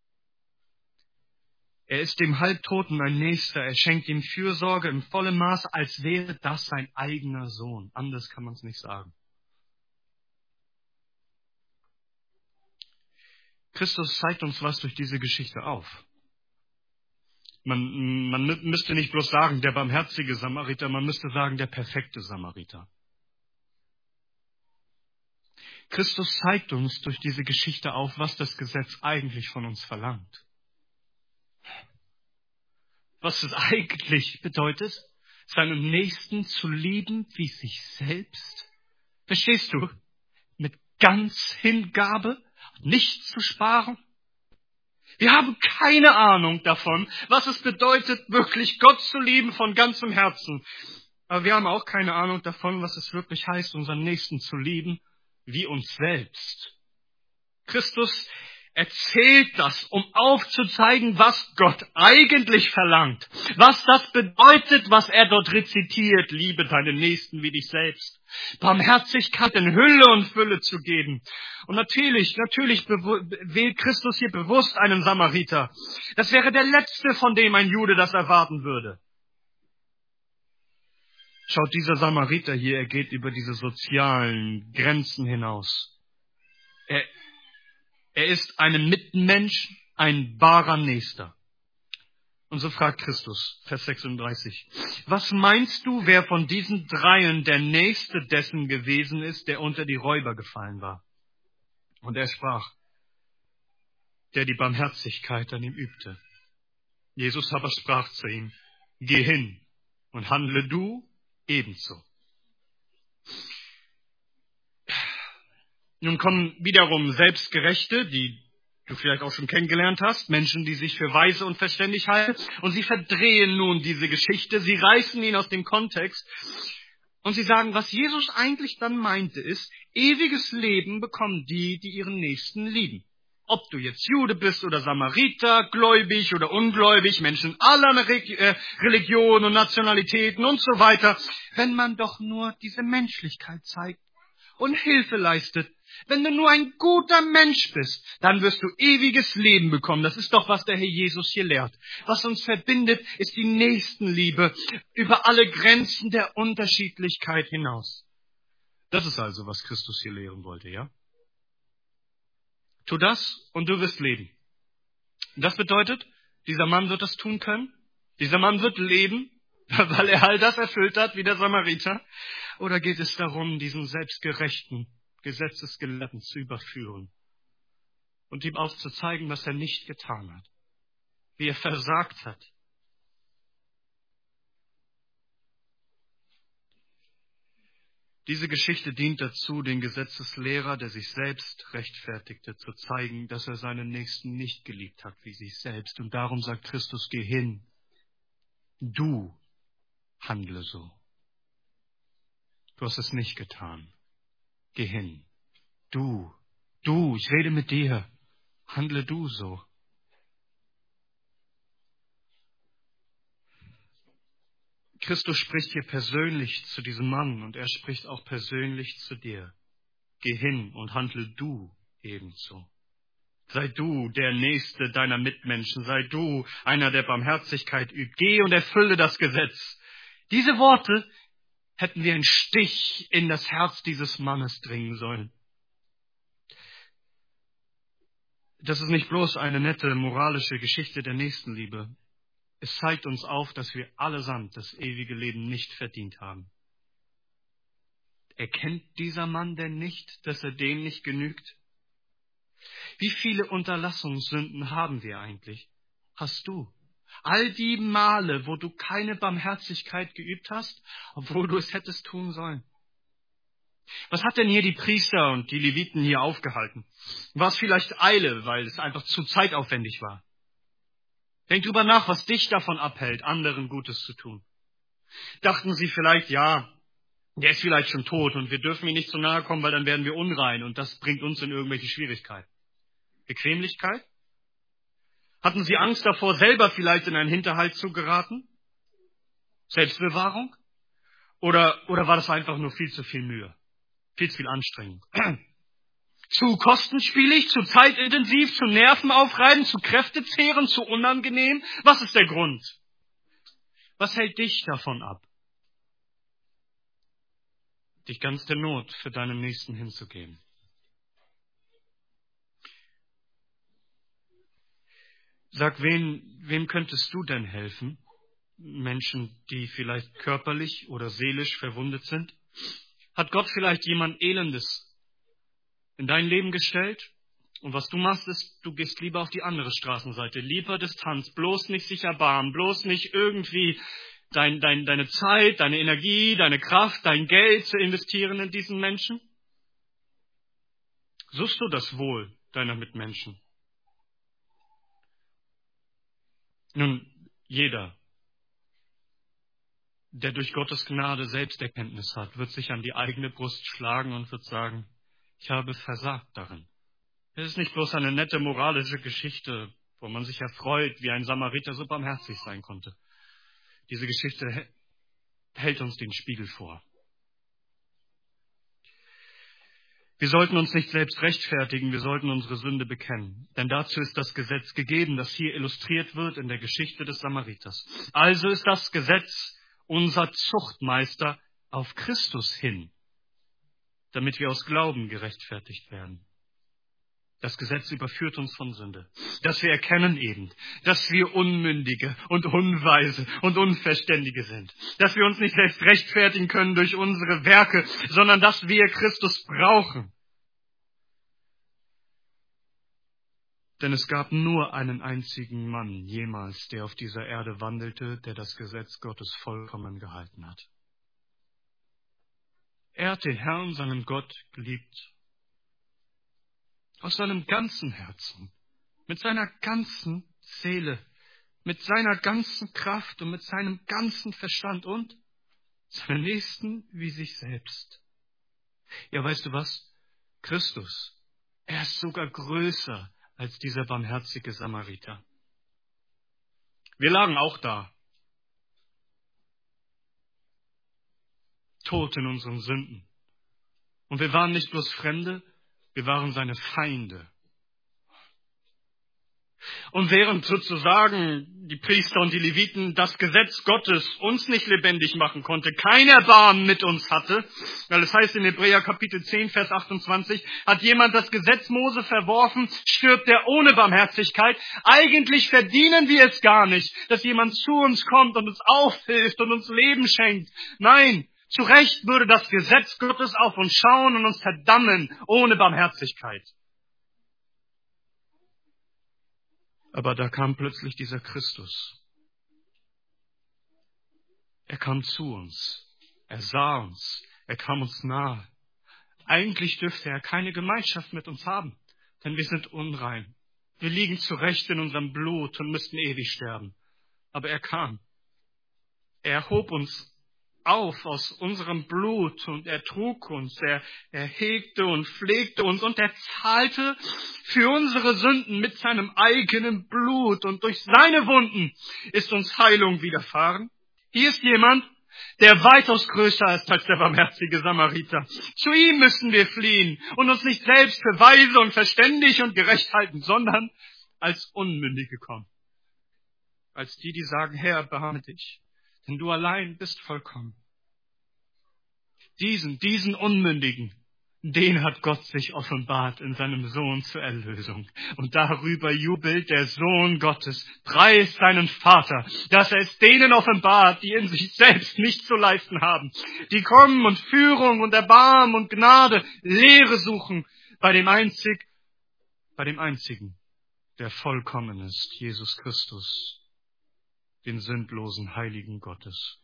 Er ist dem Halbtoten ein Nächster. Er schenkt ihm Fürsorge im vollen Maße, als wäre das sein eigener Sohn. Anders kann man es nicht sagen. Christus zeigt uns was durch diese Geschichte auf. Man, man müsste nicht bloß sagen, der barmherzige Samariter, man müsste sagen, der perfekte Samariter. Christus zeigt uns durch diese Geschichte auf, was das Gesetz eigentlich von uns verlangt. Was es eigentlich bedeutet, seinen Nächsten zu lieben wie sich selbst. Verstehst du? Mit ganz Hingabe, nichts zu sparen. Wir haben keine Ahnung davon, was es bedeutet, wirklich Gott zu lieben von ganzem Herzen. Aber wir haben auch keine Ahnung davon, was es wirklich heißt, unseren Nächsten zu lieben wie uns selbst. Christus erzählt das, um aufzuzeigen, was Gott eigentlich verlangt. Was das bedeutet, was er dort rezitiert. Liebe deinen Nächsten wie dich selbst. Barmherzigkeit in Hülle und Fülle zu geben. Und natürlich, natürlich wählt Christus hier bewusst einen Samariter. Das wäre der letzte, von dem ein Jude das erwarten würde. Schaut, dieser Samariter hier, er geht über diese sozialen Grenzen hinaus. Er Er ist einem Mitmensch, ein wahrer Nächster. Und so fragt Christus, Vers sechsunddreißig, was meinst du, wer von diesen Dreien der Nächste dessen gewesen ist, der unter die Räuber gefallen war? Und er sprach, der die Barmherzigkeit an ihm übte. Jesus aber sprach zu ihm, geh hin und handle du ebenso. Nun kommen wiederum Selbstgerechte, die du vielleicht auch schon kennengelernt hast, Menschen, die sich für weise und verständig halten, und sie verdrehen nun diese Geschichte, sie reißen ihn aus dem Kontext, und sie sagen, was Jesus eigentlich dann meinte, ist, ewiges Leben bekommen die, die ihren Nächsten lieben. Ob du jetzt Jude bist oder Samariter, gläubig oder ungläubig, Menschen aller Religionen und Nationalitäten und so weiter, wenn man doch nur diese Menschlichkeit zeigt und Hilfe leistet. Wenn du nur ein guter Mensch bist, dann wirst du ewiges Leben bekommen. Das ist doch, was der Herr Jesus hier lehrt. Was uns verbindet, ist die Nächstenliebe über alle Grenzen der Unterschiedlichkeit hinaus. Das ist also, was Christus hier lehren wollte, ja? Tu das und du wirst leben. Das bedeutet, dieser Mann wird das tun können. Dieser Mann wird leben, weil er all das erfüllt hat, wie der Samariter. Oder geht es darum, diesen selbstgerechten Gesetzesgelehrten zu überführen und ihm aufzuzeigen, was er nicht getan hat, wie er versagt hat? Diese Geschichte dient dazu, den Gesetzeslehrer, der sich selbst rechtfertigte, zu zeigen, dass er seinen Nächsten nicht geliebt hat wie sich selbst. Und darum sagt Christus, geh hin, du handle so. Du hast es nicht getan. Geh hin. Du, du, ich rede mit dir. Handle du so. Christus spricht hier persönlich zu diesem Mann und er spricht auch persönlich zu dir. Geh hin und handle du ebenso. Sei du der Nächste deiner Mitmenschen. Sei du einer, der Barmherzigkeit übt. Geh und erfülle das Gesetz. Diese Worte hätten wie ein Stich in das Herz dieses Mannes dringen sollen. Das ist nicht bloß eine nette moralische Geschichte der Nächstenliebe. Es zeigt uns auf, dass wir allesamt das ewige Leben nicht verdient haben. Erkennt dieser Mann denn nicht, dass er dem nicht genügt? Wie viele Unterlassungssünden haben wir eigentlich? Hast du? All die Male, wo du keine Barmherzigkeit geübt hast, obwohl du es hättest tun sollen. Was hat denn hier die Priester und die Leviten hier aufgehalten? War es vielleicht Eile, weil es einfach zu zeitaufwendig war? Denk drüber nach, was dich davon abhält, anderen Gutes zu tun. Dachten sie vielleicht, ja, der ist vielleicht schon tot und wir dürfen ihm nicht zu nahe kommen, weil dann werden wir unrein und das bringt uns in irgendwelche Schwierigkeiten. Bequemlichkeit? Hatten sie Angst davor, selber vielleicht in einen Hinterhalt zu geraten? Selbstbewahrung? Oder, oder war das einfach nur viel zu viel Mühe? Viel zu viel Anstrengung? Zu kostenspielig, zu zeitintensiv, zu nervenaufreibend, zu kräftezehrend, zu unangenehm? Was ist der Grund? Was hält dich davon ab, dich ganz der Not für deinen Nächsten hinzugeben? Sag, wen, wem könntest du denn helfen? Menschen, die vielleicht körperlich oder seelisch verwundet sind? Hat Gott vielleicht jemand Elendes in dein Leben gestellt? Und was du machst, ist, du gehst lieber auf die andere Straßenseite. Lieber Distanz, bloß nicht sich erbarmen, bloß nicht irgendwie dein, dein, deine Zeit, deine Energie, deine Kraft, dein Geld zu investieren in diesen Menschen? Suchst du das Wohl deiner Mitmenschen? Nun, jeder, der durch Gottes Gnade Selbsterkenntnis hat, wird sich an die eigene Brust schlagen und wird sagen, ich habe versagt darin. Es ist nicht bloß eine nette moralische Geschichte, wo man sich erfreut, wie ein Samariter so barmherzig sein konnte. Diese Geschichte hält uns den Spiegel vor. Wir sollten uns nicht selbst rechtfertigen, wir sollten unsere Sünde bekennen. Denn dazu ist das Gesetz gegeben, das hier illustriert wird in der Geschichte des Samariters. Also ist das Gesetz unser Zuchtmeister auf Christus hin, damit wir aus Glauben gerechtfertigt werden. Das Gesetz überführt uns von Sünde. Dass wir erkennen eben, dass wir Unmündige und Unweise und Unverständige sind. Dass wir uns nicht selbst rechtfertigen können durch unsere Werke, sondern dass wir Christus brauchen. Denn es gab nur einen einzigen Mann jemals, der auf dieser Erde wandelte, der das Gesetz Gottes vollkommen gehalten hat. Er hat den Herrn, seinen Gott, geliebt. Aus seinem ganzen Herzen, mit seiner ganzen Seele, mit seiner ganzen Kraft und mit seinem ganzen Verstand und seinen Nächsten wie sich selbst. Ja, weißt du was? Christus, er ist sogar größer als dieser barmherzige Samariter. Wir lagen auch da, tot in unseren Sünden. Und wir waren nicht bloß Fremde, wir waren seine Feinde. Und während sozusagen die Priester und die Leviten das Gesetz Gottes uns nicht lebendig machen konnte, kein Erbarmen mit uns hatte, weil es heißt in Hebräer Kapitel zehn, Vers achtundzwanzig, hat jemand das Gesetz Mose verworfen, stirbt er ohne Barmherzigkeit. Eigentlich verdienen wir es gar nicht, dass jemand zu uns kommt und uns aufhilft und uns Leben schenkt. Nein, zu Recht würde das Gesetz Gottes auf uns schauen und uns verdammen ohne Barmherzigkeit. Aber da kam plötzlich dieser Christus. Er kam zu uns. Er sah uns. Er kam uns nahe. Eigentlich dürfte er keine Gemeinschaft mit uns haben, denn wir sind unrein. Wir liegen zurecht in unserem Blut und müssten ewig sterben. Aber er kam. Er hob uns auf aus unserem Blut und er trug uns, er, er hegte und pflegte uns und er zahlte für unsere Sünden mit seinem eigenen Blut und durch seine Wunden ist uns Heilung widerfahren. Hier ist jemand, der weitaus größer ist als der barmherzige Samariter. Zu ihm müssen wir fliehen und uns nicht selbst für weise und verständig und gerecht halten, sondern als Unmündige kommen. Als die, die sagen, Herr, erbarme dich. Denn du allein bist vollkommen. Diesen, diesen Unmündigen, den hat Gott sich offenbart in seinem Sohn zur Erlösung. Und darüber jubelt der Sohn Gottes, preist seinen Vater, dass er es denen offenbart, die in sich selbst nicht zu leisten haben, die kommen und Führung und Erbarmen und Gnade, Lehre suchen bei dem einzig, bei dem einzigen, der vollkommen ist, Jesus Christus, den sündlosen Heiligen Gottes.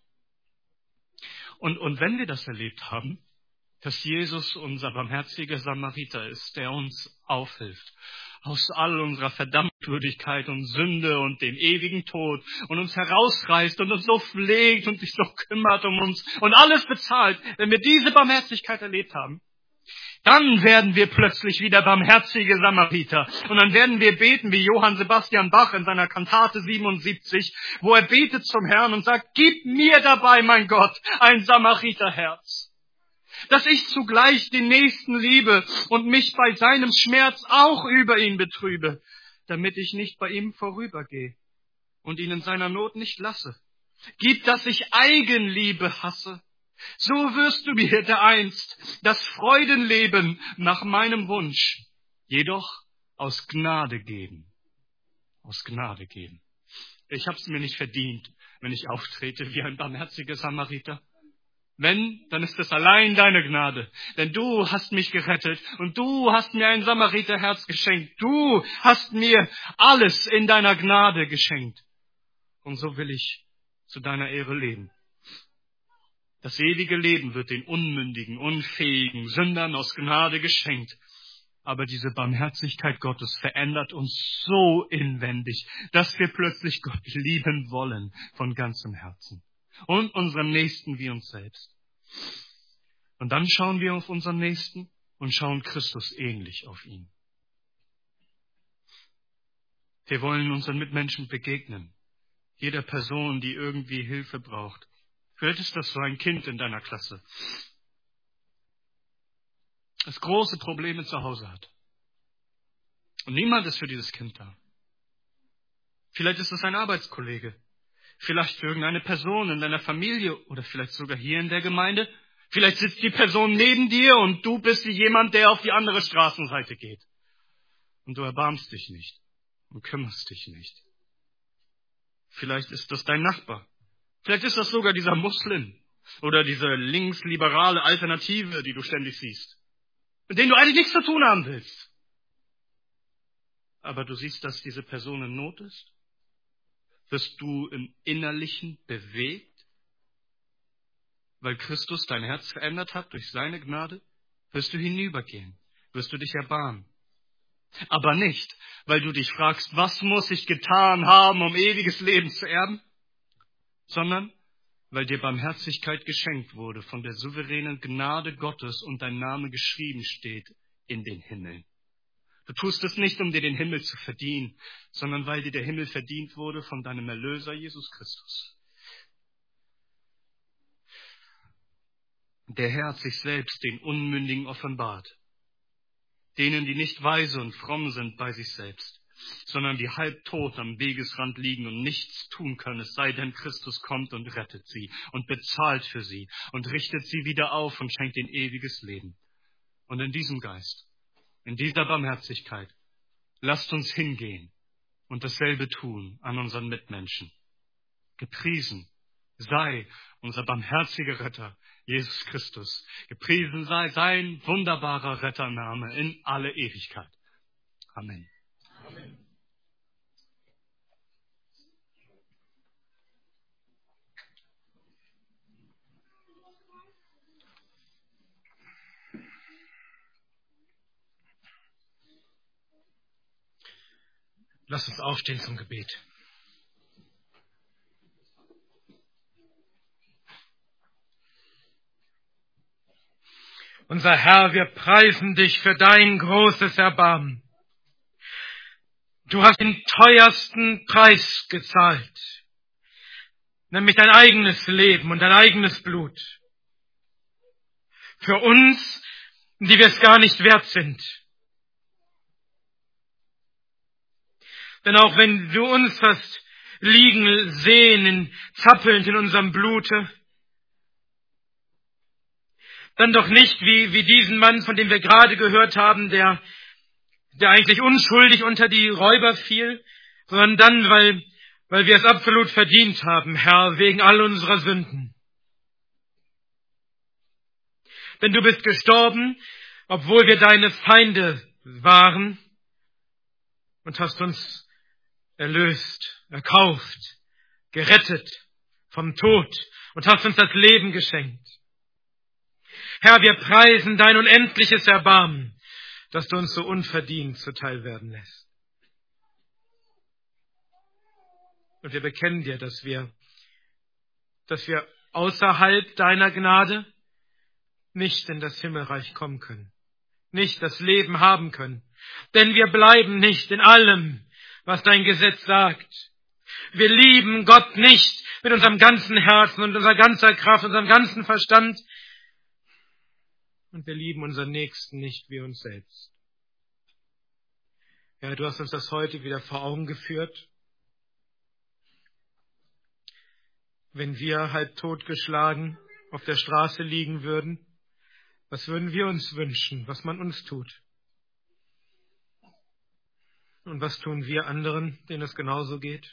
Und, und wenn wir das erlebt haben, dass Jesus unser barmherziger Samariter ist, der uns aufhilft, aus all unserer Verdammtwürdigkeit und Sünde und dem ewigen Tod und uns herausreißt und uns so pflegt und sich so kümmert um uns und alles bezahlt, wenn wir diese Barmherzigkeit erlebt haben, dann werden wir plötzlich wieder barmherzige Samariter. Und dann werden wir beten wie Johann Sebastian Bach in seiner Kantate siebenundsiebzig, wo er betet zum Herrn und sagt, gib mir dabei, mein Gott, ein Samariterherz, dass ich zugleich den Nächsten liebe und mich bei seinem Schmerz auch über ihn betrübe, damit ich nicht bei ihm vorübergehe und ihn in seiner Not nicht lasse. Gib, dass ich Eigenliebe hasse. So wirst du mir dereinst das Freudenleben nach meinem Wunsch, jedoch aus Gnade geben. Aus Gnade geben. Ich habe es mir nicht verdient, wenn ich auftrete wie ein barmherziger Samariter. Wenn, dann ist es allein deine Gnade, denn du hast mich gerettet und du hast mir ein Samariterherz geschenkt. Du hast mir alles in deiner Gnade geschenkt. Und so will ich zu deiner Ehre leben. Das ewige Leben wird den unmündigen, unfähigen Sündern aus Gnade geschenkt. Aber diese Barmherzigkeit Gottes verändert uns so inwendig, dass wir plötzlich Gott lieben wollen von ganzem Herzen. Und unseren Nächsten wie uns selbst. Und dann schauen wir auf unseren Nächsten und schauen Christus ähnlich auf ihn. Wir wollen unseren Mitmenschen begegnen. Jeder Person, die irgendwie Hilfe braucht. Vielleicht ist das so ein Kind in deiner Klasse, das große Probleme zu Hause hat. Und niemand ist für dieses Kind da. Vielleicht ist es ein Arbeitskollege. Vielleicht irgendeine Person in deiner Familie oder vielleicht sogar hier in der Gemeinde. Vielleicht sitzt die Person neben dir und du bist wie jemand, der auf die andere Straßenseite geht. Und du erbarmst dich nicht und kümmerst dich nicht. Vielleicht ist das dein Nachbar. Vielleicht ist das sogar dieser Muslim oder diese linksliberale Alternative, die du ständig siehst, mit denen du eigentlich nichts zu tun haben willst. Aber du siehst, dass diese Person in Not ist. Wirst du im Innerlichen bewegt, weil Christus dein Herz verändert hat durch seine Gnade? Wirst du hinübergehen? Wirst du dich erbarmen? Aber nicht, weil du dich fragst, was muss ich getan haben, um ewiges Leben zu erben, sondern weil dir Barmherzigkeit geschenkt wurde von der souveränen Gnade Gottes und dein Name geschrieben steht in den Himmeln. Du tust es nicht, um dir den Himmel zu verdienen, sondern weil dir der Himmel verdient wurde von deinem Erlöser Jesus Christus. Der Herr hat sich selbst den Unmündigen offenbart, denen, die nicht weise und fromm sind bei sich selbst, sondern die halbtot am Wegesrand liegen und nichts tun können, es sei denn, Christus kommt und rettet sie und bezahlt für sie und richtet sie wieder auf und schenkt ihnen ewiges Leben. Und in diesem Geist, in dieser Barmherzigkeit, lasst uns hingehen und dasselbe tun an unseren Mitmenschen. Gepriesen sei unser barmherziger Retter, Jesus Christus. Gepriesen sei sein wunderbarer Rettername in alle Ewigkeit. Amen. Amen. Lass uns aufstehen zum Gebet. Unser Herr, wir preisen dich für dein großes Erbarmen. Du hast den teuersten Preis gezahlt, nämlich dein eigenes Leben und dein eigenes Blut. Für uns, die wir es gar nicht wert sind. Denn auch wenn du uns hast liegen sehen, in, zappelnd in unserem Blute, dann doch nicht wie, wie diesen Mann, von dem wir gerade gehört haben, der, der eigentlich unschuldig unter die Räuber fiel, sondern dann, weil, weil wir es absolut verdient haben, Herr, wegen all unserer Sünden. Denn du bist gestorben, obwohl wir deine Feinde waren, und hast uns erlöst, erkauft, gerettet vom Tod und hast uns das Leben geschenkt. Herr, wir preisen dein unendliches Erbarmen, dass du uns so unverdient zuteil werden lässt. Und wir bekennen dir, dass wir, dass wir außerhalb deiner Gnade nicht in das Himmelreich kommen können, nicht das Leben haben können. Denn wir bleiben nicht in allem, was dein Gesetz sagt. Wir lieben Gott nicht mit unserem ganzen Herzen und unserer ganzer Kraft, unserem ganzen Verstand. Und wir lieben unseren Nächsten nicht wie uns selbst. Ja, du hast uns das heute wieder vor Augen geführt. Wenn wir halb totgeschlagen auf der Straße liegen würden, was würden wir uns wünschen, was man uns tut? Und was tun wir anderen, denen es genauso geht?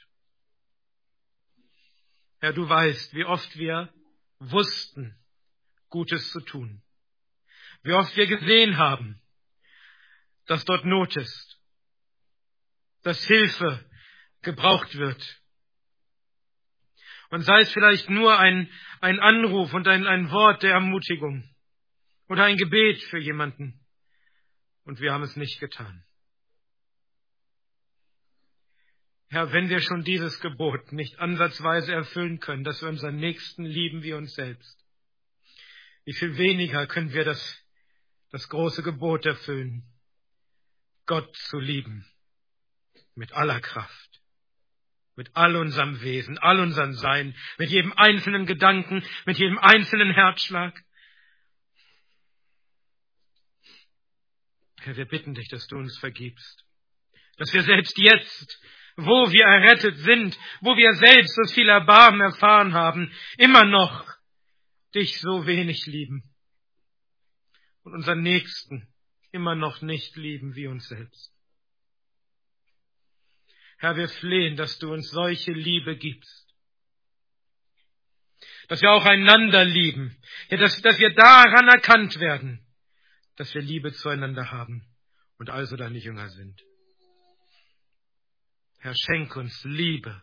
Herr, du weißt, wie oft wir wussten, Gutes zu tun. Wie oft wir gesehen haben, dass dort Not ist, dass Hilfe gebraucht wird. Und sei es vielleicht nur ein, ein Anruf und ein, ein Wort der Ermutigung oder ein Gebet für jemanden. Und wir haben es nicht getan. Herr, wenn wir schon dieses Gebot nicht ansatzweise erfüllen können, dass wir unseren Nächsten lieben wie uns selbst, wie viel weniger können wir das, das große Gebot erfüllen, Gott zu lieben, mit aller Kraft, mit all unserem Wesen, all unserem Sein, mit jedem einzelnen Gedanken, mit jedem einzelnen Herzschlag. Herr, wir bitten dich, dass du uns vergibst, dass wir selbst jetzt, wo wir errettet sind, wo wir selbst so viel Erbarmen erfahren haben, immer noch dich so wenig lieben und unseren Nächsten immer noch nicht lieben wie uns selbst. Herr, wir flehen, dass du uns solche Liebe gibst, dass wir auch einander lieben, ja, dass, dass wir daran erkannt werden, dass wir Liebe zueinander haben und also deine Jünger sind. Herr, schenk uns Liebe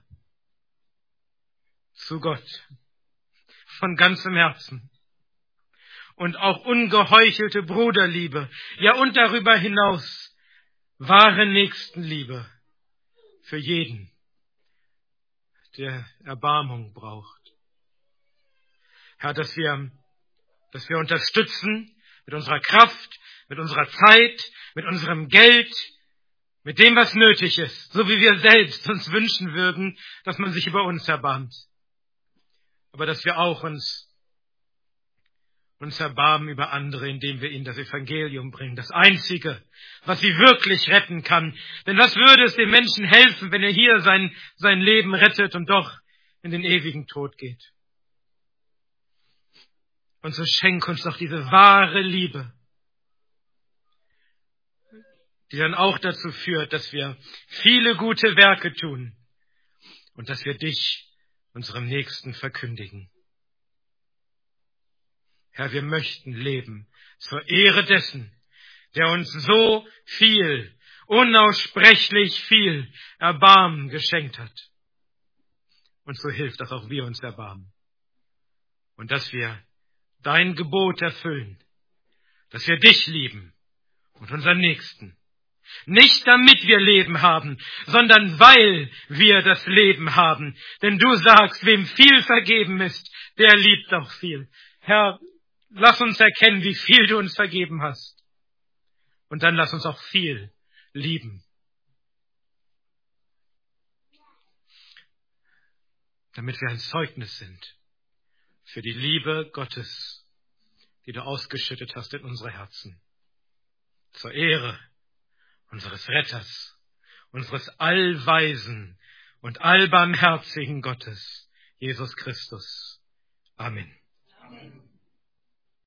zu Gott von ganzem Herzen und auch ungeheuchelte Bruderliebe, ja und darüber hinaus wahre Nächstenliebe für jeden, der Erbarmung braucht. Herr, dass wir, dass wir unterstützen mit unserer Kraft, mit unserer Zeit, mit unserem Geld, mit dem, was nötig ist, so wie wir selbst uns wünschen würden, dass man sich über uns erbarmt. Aber dass wir auch uns, uns erbarmen über andere, indem wir ihnen das Evangelium bringen, das Einzige, was sie wirklich retten kann. Denn was würde es dem Menschen helfen, wenn er hier sein, sein Leben rettet und doch in den ewigen Tod geht? Und so schenk uns doch diese wahre Liebe, die dann auch dazu führt, dass wir viele gute Werke tun und dass wir dich, unserem Nächsten, verkündigen. Herr, wir möchten leben zur Ehre dessen, der uns so viel, unaussprechlich viel Erbarmen geschenkt hat. Und so hilft, dass auch wir uns erbarmen. Und dass wir dein Gebot erfüllen, dass wir dich lieben und unseren Nächsten. Nicht damit wir Leben haben, sondern weil wir das Leben haben. Denn du sagst, wem viel vergeben ist, der liebt auch viel. Herr, lass uns erkennen, wie viel du uns vergeben hast. Und dann lass uns auch viel lieben. Damit wir ein Zeugnis sind für die Liebe Gottes, die du ausgeschüttet hast in unsere Herzen. Zur Ehre unseres Retters, unseres allweisen und allbarmherzigen Gottes, Jesus Christus. Amen. Amen.